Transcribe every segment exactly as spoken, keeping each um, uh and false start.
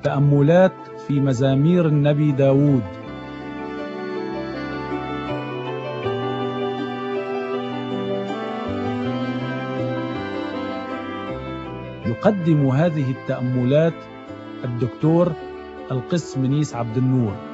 تأملات في مزامير النبي داود. يقدم هذه التأملات الدكتور القس منيس عبد النور.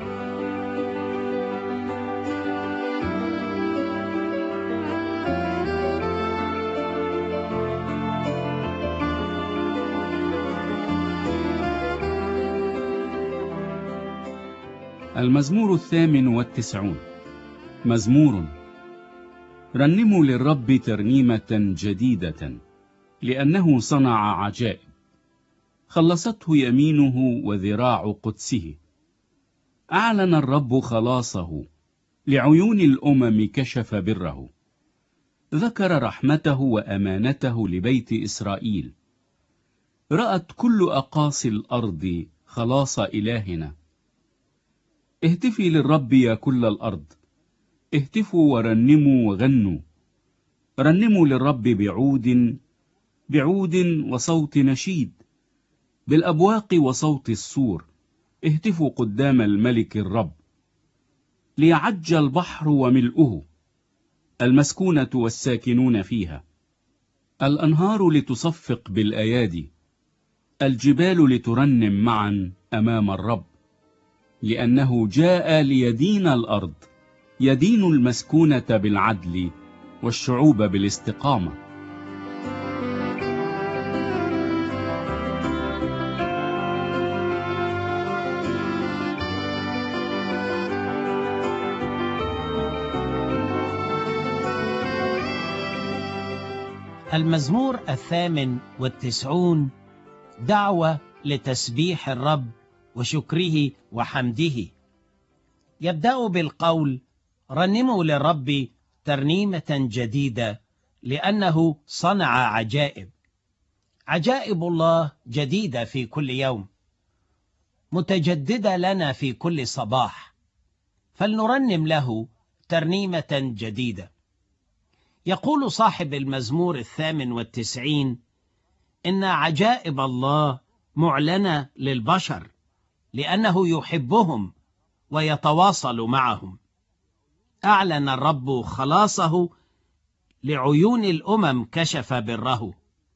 المزمور الثامن والتسعون. مزمور. رنموا للرب ترنيمة جديدة، لأنه صنع عجائب، خلصته يمينه وذراع قدسه. أعلن الرب خلاصه، لعيون الأمم كشف بره. ذكر رحمته وأمانته لبيت إسرائيل. رأت كل أقاصي الأرض خلاص إلهنا. اهتفي للرب يا كل الأرض، اهتفوا ورنموا وغنوا. رنموا للرب بعود بعود وصوت نشيد، بالأبواق وصوت السور. اهتفوا قدام الملك الرب. ليعج البحر وملؤه، المسكونة والساكنون فيها. الأنهار لتصفق بالأيادي، الجبال لترنم معا أمام الرب. لأنه جاء ليدين الأرض، يدين المسكونة بالعدل والشعوب بالاستقامة. المزمور الثامن والتسعون، دعوة لتسبيح الرب وشكره وحمده. يبدأ بالقول: رنموا للرب ترنيمة جديدة، لأنه صنع عجائب. عجائب الله جديدة في كل يوم، متجددة لنا في كل صباح، فلنرنم له ترنيمة جديدة. يقول صاحب المزمور الثامن والتسعين إن عجائب الله معلنة للبشر، لأنه يحبهم ويتواصل معهم. أعلن الرب خلاصه، لعيون الأمم كشف بره.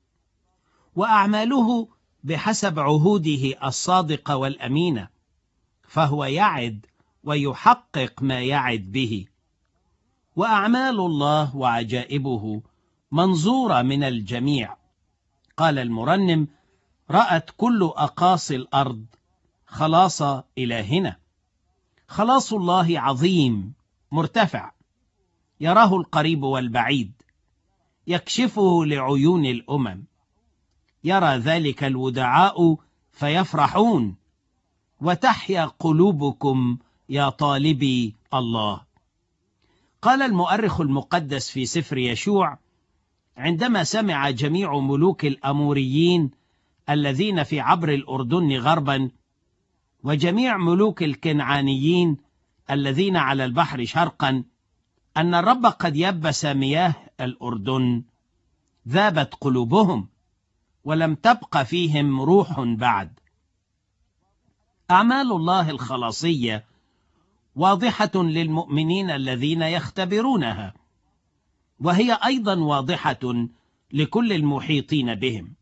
وأعماله بحسب عهوده الصادقة والأمينة، فهو يعد ويحقق ما يعد به. وأعمال الله وعجائبه منظورة من الجميع. قال المرنم: رأت كل أقاصي الأرض خلاص إلهنا. خلاص الله عظيم مرتفع، يراه القريب والبعيد، يكشفه لعيون الأمم. يرى ذلك الودعاء فيفرحون، وتحيا قلوبكم يا طالبي الله. قال المؤرخ المقدس في سفر يشوع: عندما سمع جميع ملوك الأموريين الذين في عبر الأردن غربا، وجميع ملوك الكنعانيين الذين على البحر شرقا، أن الرب قد يبس مياه الأردن، ذابت قلوبهم، ولم تبق فيهم روح بعد. أعمال الله الخلاصية واضحة للمؤمنين الذين يختبرونها، وهي أيضا واضحة لكل المحيطين بهم.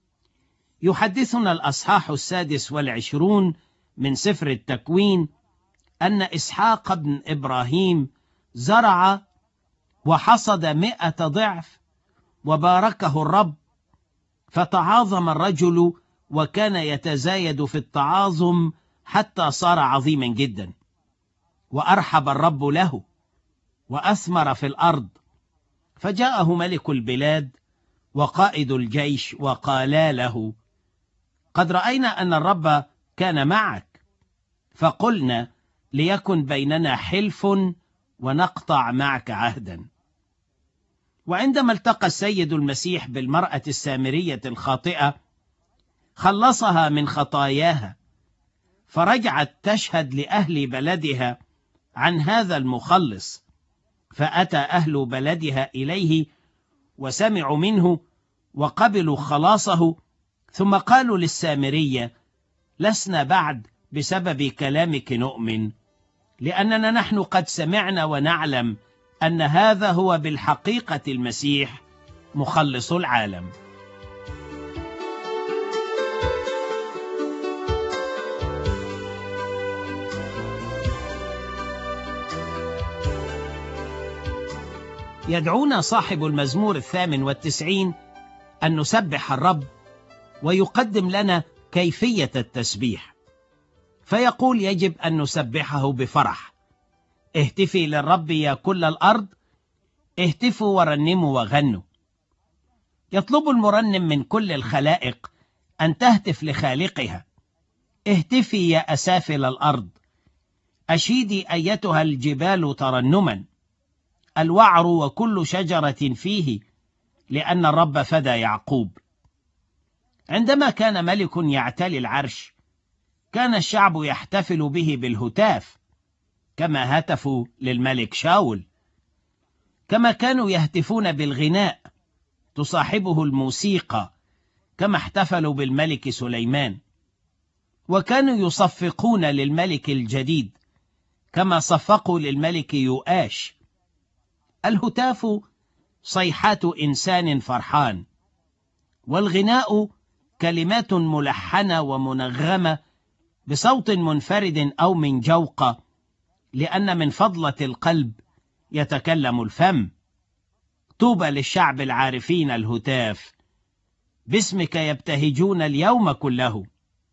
يحدثنا الأصحاح السادس والعشرون من سفر التكوين أن إسحاق بن إبراهيم زرع وحصد مئة ضعف، وباركه الرب، فتعاظم الرجل، وكان يتزايد في التعاظم حتى صار عظيما جدا. وأرحب الرب له، وأثمر في الأرض. فجاءه ملك البلاد وقائد الجيش وقالا له: قد رأينا أن الرب كان معك، فقلنا ليكن بيننا حلف ونقطع معك عهدا. وعندما التقى السيد المسيح بالمرأة السامرية الخاطئة، خلصها من خطاياها، فرجعت تشهد لأهل بلدها عن هذا المخلص. فأتى أهل بلدها إليه وسمعوا منه وقبلوا خلاصه، ثم قالوا للسامرية: لسنا بعد بسبب كلامك نؤمن، لأننا نحن قد سمعنا ونعلم أن هذا هو بالحقيقة المسيح مخلص العالم. يدعونا صاحب المزمور الثامن والتسعين أن نسبح الرب، ويقدم لنا كيفية التسبيح، فيقول يجب أن نسبحه بفرح. اهتفي للرب يا كل الأرض، اهتفوا ورنموا وغنوا. يطلب المرنم من كل الخلائق أن تهتف لخالقها. اهتفي يا أسافل الأرض، أشيدي أيتها الجبال ترنما، الوعر وكل شجرة فيه، لأن الرب فدى يعقوب. عندما كان ملك يعتلي العرش، كان الشعب يحتفل به بالهتاف، كما هتفوا للملك شاول، كما كانوا يهتفون بالغناء تصاحبه الموسيقى، كما احتفلوا بالملك سليمان، وكانوا يصفقون للملك الجديد كما صفقوا للملك يؤاش. الهتاف صيحات إنسان فرحان، والغناء كلمات ملحنة ومنغمة بصوت منفرد أو من جوقة، لأن من فضلة القلب يتكلم الفم. طوبى للشعب العارفين الهتاف، باسمك يبتهجون اليوم كله.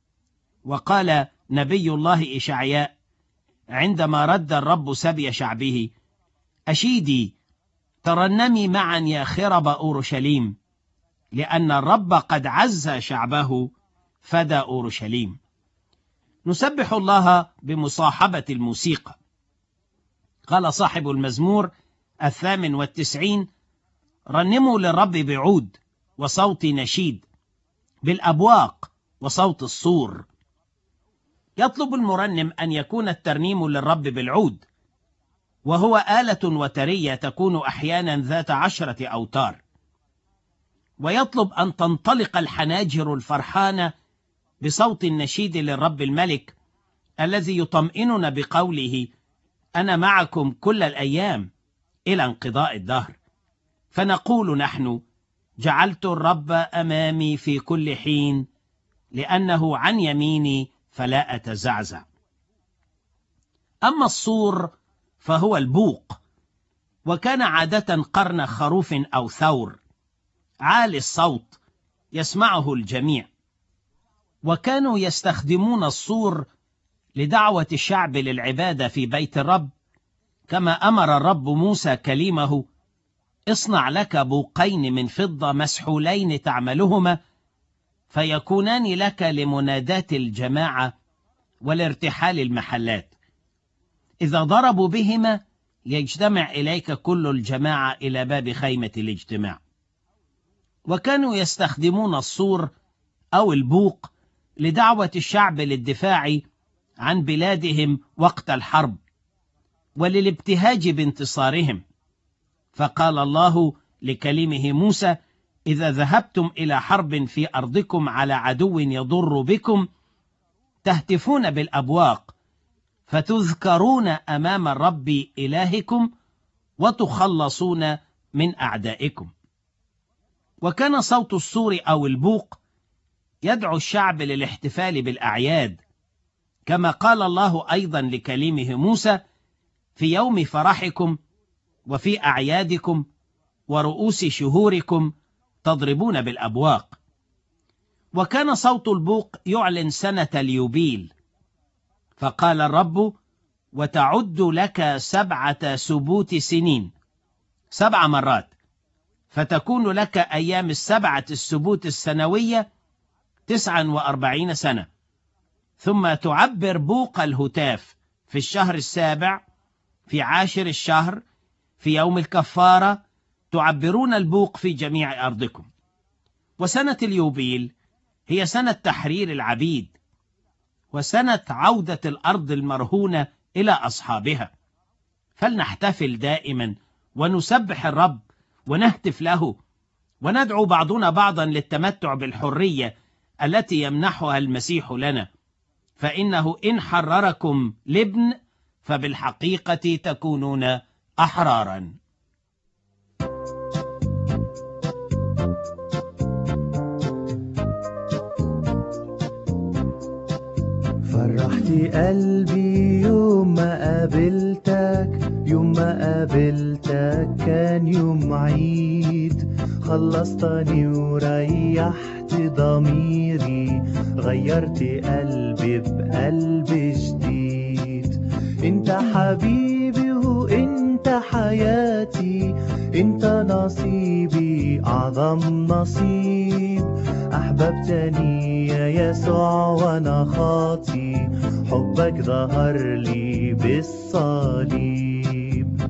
وقال نبي الله إشعياء عندما رد الرب سبي شعبه: أشيدي ترنمي معا يا خرب أورشليم، لأن الرب قد عز شعبه فدى أورشليم. نسبح الله بمصاحبة الموسيقى. قال صاحب المزمور الثامن والتسعين: رنموا للرب بعود وصوت نشيد، بالأبواق وصوت الصور. يطلب المرنم أن يكون الترنيم للرب بالعود، وهو آلة وترية تكون أحيانا ذات عشرة أوتار. ويطلب أن تنطلق الحناجر الفرحانة بصوت النشيد للرب الملك، الذي يطمئننا بقوله: أنا معكم كل الأيام إلى انقضاء الدهر. فنقول نحن: جعلت الرب أمامي في كل حين، لأنه عن يميني فلا أتزعزع. أما الصور فهو البوق، وكان عادة قرن خروف أو ثور عالي الصوت يسمعه الجميع. وكانوا يستخدمون الصور لدعوة الشعب للعبادة في بيت الرب، كما أمر الرب موسى كليمه: اصنع لك بوقين من فضة مسحولين تعملهما، فيكونان لك لمنادات الجماعة والارتحال المحلات. إذا ضربوا بهما يجتمع إليك كل الجماعة إلى باب خيمة الاجتماع. وكانوا يستخدمون الصور أو البوق لدعوة الشعب للدفاع عن بلادهم وقت الحرب وللابتهاج بانتصارهم. فقال الله لكليمه موسى: إذا ذهبتم إلى حرب في أرضكم على عدو يضر بكم، تهتفون بالأبواق، فتذكرون أمام الرب إلهكم، وتخلصون من أعدائكم. وكان صوت الصور أو البوق يدعو الشعب للاحتفال بالأعياد، كما قال الله أيضا لكليمه موسى: في يوم فرحكم وفي أعيادكم ورؤوس شهوركم تضربون بالأبواق. وكان صوت البوق يعلن سنة اليوبيل، فقال الرب: وتعد لك سبعة سبوت سنين، سبع مرات، فتكون لك أيام السبعة السبوت السنوية تسعا وأربعين سنة. ثم تعبر بوق الهتاف في الشهر السابع، في عاشر الشهر، في يوم الكفارة، تعبرون البوق في جميع أرضكم. وسنة اليوبيل هي سنة تحرير العبيد، وسنة عودة الأرض المرهونة إلى أصحابها. فلنحتفل دائما ونسبح الرب ونهتف له، وندعو بعضنا بعضا للتمتع بالحرية التي يمنحها المسيح لنا، فإنه إن حرركم الابن فبالحقيقة تكونون أحرارا. فرحت قلبي يوم ما قابلتك، يوم ما قابلتك كان يوم عيد. خلصتني وريحت ضميري، غيرت قلبي بقلب جديد. انت حبيبي وانت حياتي، انت نصيبي اعظم نصيب. احببتني يا يسوع وانا خاطي، حبك ظهر لي بالصليب.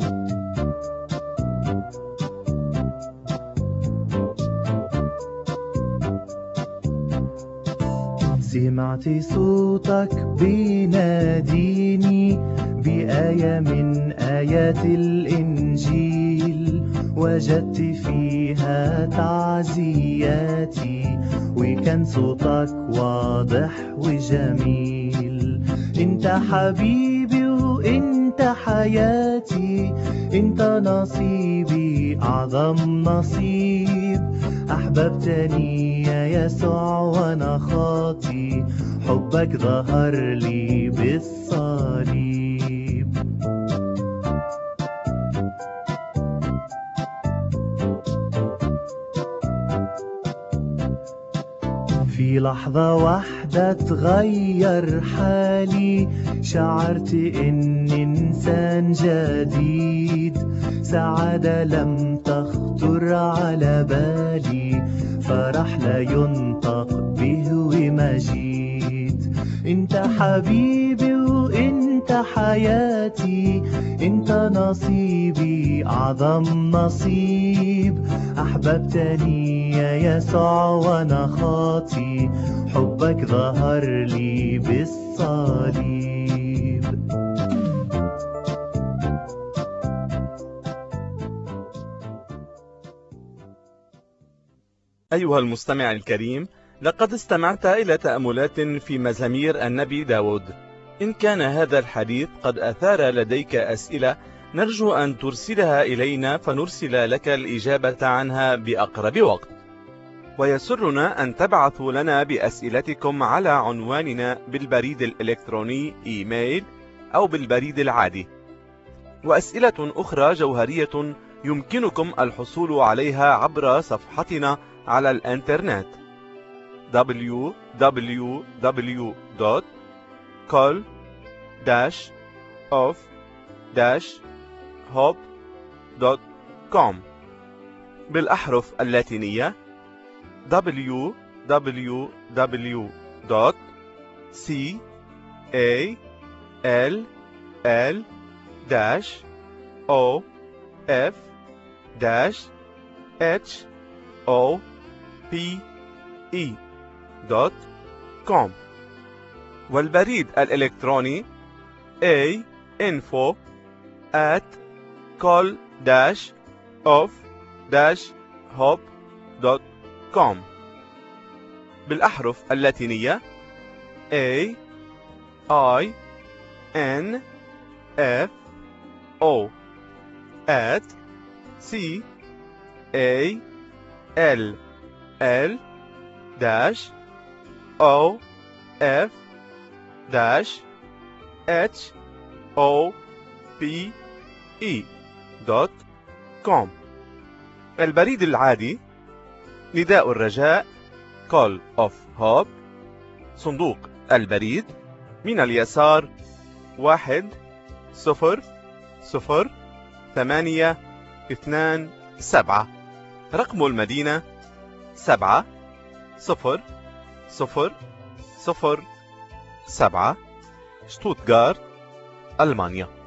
سمعت صوتك بيناديني بآية من آيات الإنجيل، وجدت فيها تعزياتي وكان صوتك واضح وجميل. انت حبيبي وانت حياتي، انت نصيبي اعظم نصيب. احببتني يا يسوع وانا خاطي، حبك ظهر لي بالصليب. في لحظة واحدة تغير حالي، شعرت إني إنسان جديد. سعادة لم تخطر على بالي، فرح لا ينطق به ومجيد. انت حبيبي وانت حياتي، انت نصيبي اعظم نصيب. احببتني يا يسوع وانا خاطي، حبك ظهر لي بالصليب. أيها المستمع الكريم، لقد استمعت إلى تأملات في مزامير النبي داود. إن كان هذا الحديث قد أثار لديك أسئلة، نرجو أن ترسلها إلينا فنرسل لك الإجابة عنها بأقرب وقت. ويسرنا أن تبعثوا لنا بأسئلتكم على عنواننا بالبريد الإلكتروني إيميل أو بالبريد العادي. وأسئلة أخرى جوهرية يمكنكم الحصول عليها عبر صفحتنا على الانترنت دبليو دبليو دبليو دوت كول داش اوف داش هوب دوت كوم بالأحرف اللاتينية دبليو دبليو دبليو دوت سي إيه إل إل داش أو إف داش إتش أو بي إي دوت كوم. والبريد الإلكتروني A info at call dash of dash hop دوت كوم بالأحرف اللاتينية A I N F O at C A L L dash O F dash H O P E دوت كوم. البريد العادي نداء الرجاء Call of Hope، صندوق البريد من اليسار واحد صفر صفر ثمانية اثنان سبعة. رقم المدينة سبعة صفر صفر صفر سبعة، شتوتغارت، ألمانيا.